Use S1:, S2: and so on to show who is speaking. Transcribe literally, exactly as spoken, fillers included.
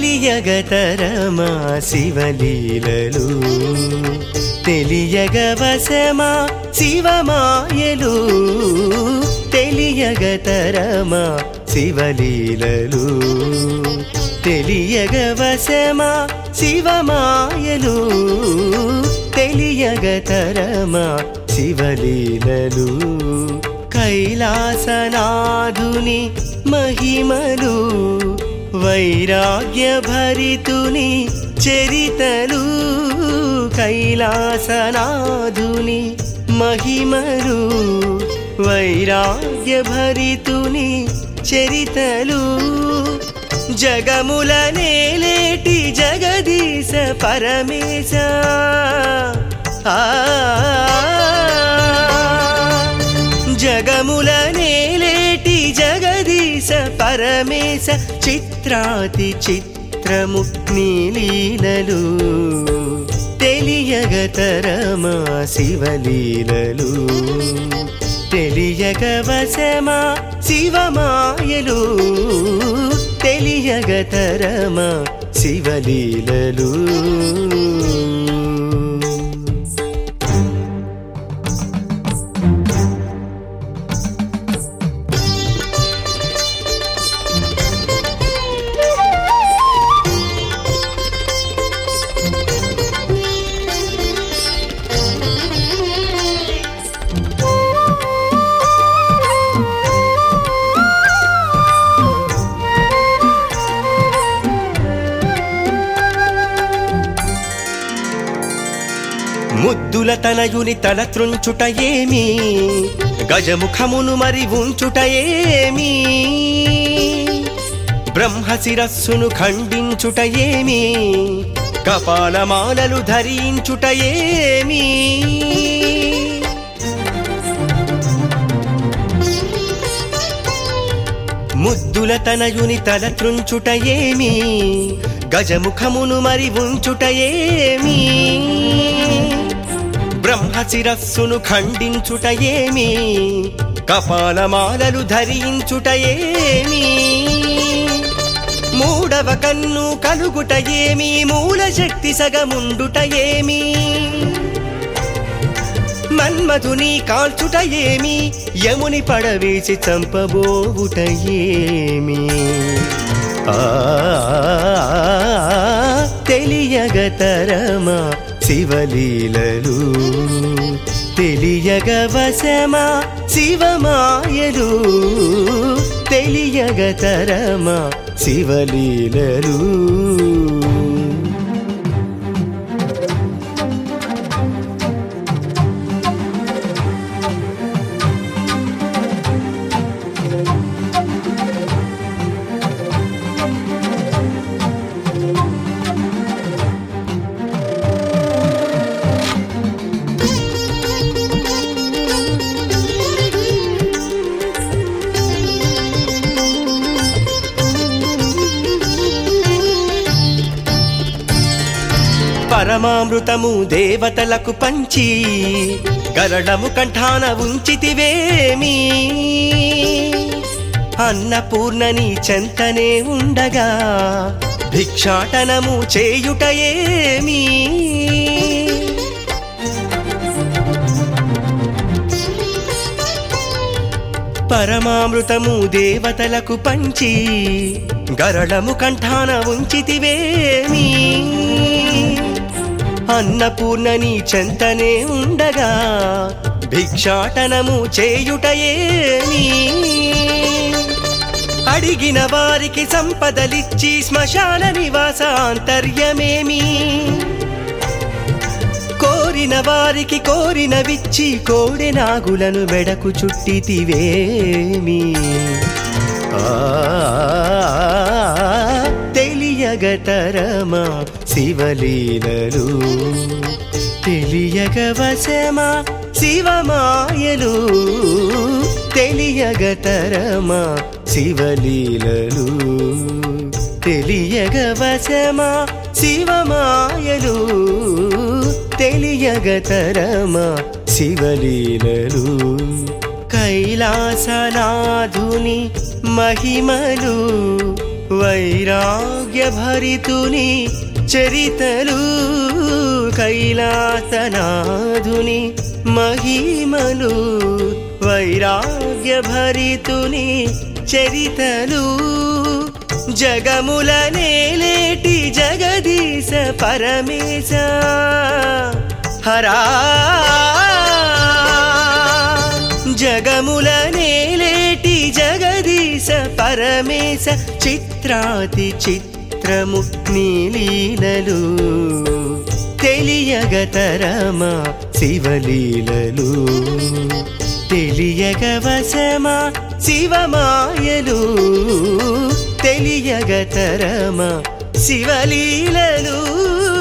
S1: తెలియగతరమా శివలీలలు తెలియగవశమా శివమాయలు తెలియగతరమా శివలీలలు తెలియగవశమా శివమాయలు తెలియగతరమా శివలీలలు కైలాసనాథుని మహిమలు వైరాగ్య భరితుని చరితలు కైలాసనాథుని మహిమలు వైరాగ్య భరితుని చరితలు జగముల నేలేటి జగదీశ పరమేశ ఆ జగముల నేలేటి జగదీశ పరమేశ చిత్రాతి చిత్రము నీలీలలు తెలియగతరమా శివలీలలు తెలియగవశమా శివమాయలు తెలియగతరమా శివలీలలు ముద్దుల తనయుని తల త్రుంచుట ఏమి గజముఖమును మరి ఉంచుట ఏమి బ్రహ్మ శిరస్సును ఖండించుట ఏమి కపాలమాలలు ధరించుట ఏమి ముద్దుల తనయుని తల త్రుంచుట ఏమి గజముఖమును మరి ఉంచుట ఏమి బ్రహ్మ శిరస్సును ఖండించుట ఏమి కపాలమాలలు ధరించుట ఏమి మూడవ కన్ను కలుగుట ఏమి మూల శక్తి సగముండుట ఏమి మన్మధుని కాల్చుట ఏమి యముని పడవేసి చంపబోవుట ఏమి ఆ తెలియగతరమా శివలీలలు తెలియగవశమా శివమాయలు తెలియగతరమా శివలీలలు పరమామృతము దేవతలకు పంచి గరళము కంఠాన ఉంచితివేమి అన్నపూర్ణని చెంతనే ఉండగా భిక్షాటనము చేయుట ఏమి పరమామృతము దేవతలకు పంచి గరళము కంఠాన ఉంచితివేమి అన్నపూర్ణని చెంతనే ఉండగా భిక్షాటనము చేయుట ఏమి అడిగిన వారికి సంపదలిచ్చి శ్మశాన నివాసాంతర్యమేమి కోరిన వారికి కోరినవిచ్చి కోడి నాగులను మెడకు చుట్టితివేమి ఆ తెలియగతరమా శివలీలలు తెలియగవశమా శివమాయలు తెలియగతరమా శివలీలలు తెలియగవశమా శివమాయలు తెలియగతరమా శివలీలలు కైలాసనాథుని మహిమలు వైరాగ్య భరితుని చరితలు కైలాసనాథుని మహిమలు వైరాగ్య భరితుని చరితలు జగముల నేలేటి జగదీశ పరమేశ హరా జగముల నేలేటి జగదీశ పరమేశ చిత్రాతి చిత్రము నీలీలలు తెలియగతరమా శివలీలలు తెలియగవశమా శివమాయలు తెలియగతరమా శివలీలలు